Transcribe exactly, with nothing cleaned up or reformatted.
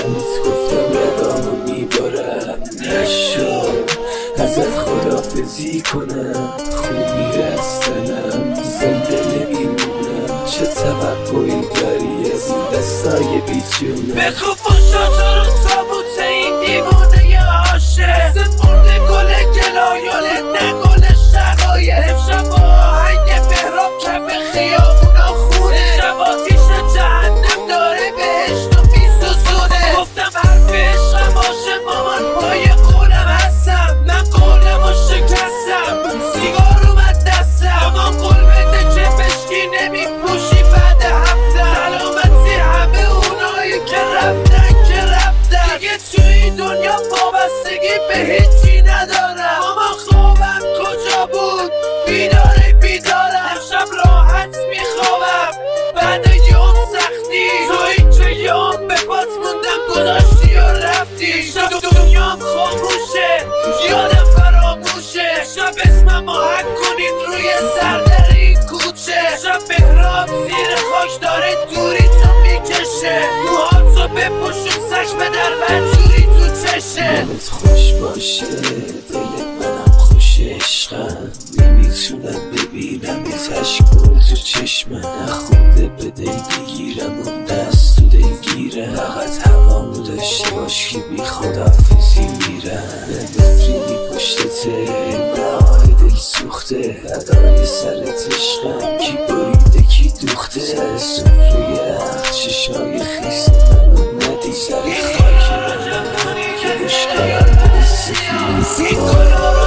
دیدمت گفتم رگامو میبارم، نشد ازت خداحافظی کنم. خوبی رستنم زنده نمیمونم، چه توقعی داری از این دستای بیچونه؟ بخو پاشا تو رو تابوت این دیوونه عاشق، سپرده گل گلایاله نه گل شقایق. امشب با آهنگ بهرام کف خیابونا خونه، شب آتیش جهنم داره بهشت و میسوزونه. گفتم حرف عشقم باشه مامان پای قولم هستم، من قولم و شکستم سیگار اومد دستم. مامان قول بده که بشکی نمیپوشی بعد هفتم، سلامتی همه اونایی که رفتن که رفتن. دیگه تو این دنیا وابستگی به هیچی ندارم. مامان خوابم کجا بود؟ بیداره بیدارم، امشب راحت میخوابم بعد یوم سختی. تویی که یوم به پات موندم گذاشتی و رفتی. شب دنیام خاموشه یادم فراموشه، شب اسمم آهنگ کنین روی سردر این کوچه. شب بهرام زیر خاک داره دوری تو میکشه، موهاتو بپوشون سش به در منجوری تو چشه. دلت خوش باشه دل منم خوش عشقم، نمیتونم ببینم یه تشکل تو چشمم. نخورده به دل بگیرم اون دست تو دلگیرم، فقط هوامو داشته باش که بی خداحافظی میرم. نفرینی پشتته نهای دل سوخته، فدای سرت عشقم کی بریده کی دوخته. سر سفره یخ چشای خیس منو ندی، سر خاک منم که بشکرم دل سفید.